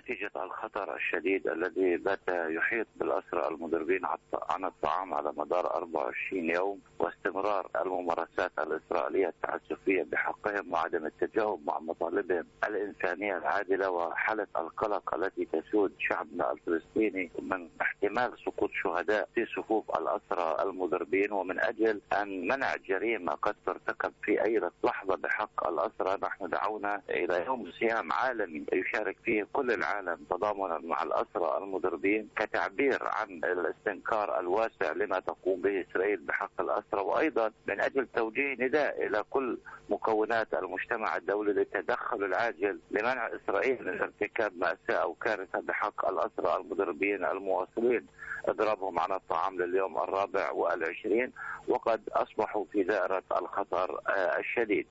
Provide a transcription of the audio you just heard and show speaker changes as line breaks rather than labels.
نتيجة الخطر الشديد الذي بات يحيط بالأسرى المضربين عن الطعام على مدار 24 يوم، واستمرار الممارسات الإسرائيلية التعسفية بحقهم وعدم التجاوب مع مطالبهم الإنسانية العادلة، وحالة القلق التي تسود شعبنا الفلسطيني من احتمال سقوط شهداء في صفوف الأسرى المضربين. ومن أجل أن منع جريمة قد ترتكب في أي لحظة بحق الأسرى، نحن دعونا إلى يوم صيام عالمي يشارك فيه كل العالم تضامنا مع الأسرى المضربين كتعبير عن الاستنكار الواسع لما تقوم به إسرائيل بحق الأسرى، وأيضا من أجل توجيه نداء إلى كل مكونات المجتمع الدولي للتدخل العاجل لمنع إسرائيل من ارتكاب مأساة أو كارثة بحق الأسرى المضربين المواصلين اضرابهم عن الطعام لليوم 24، وقد أصبحوا في دائرة الخطر الشديد.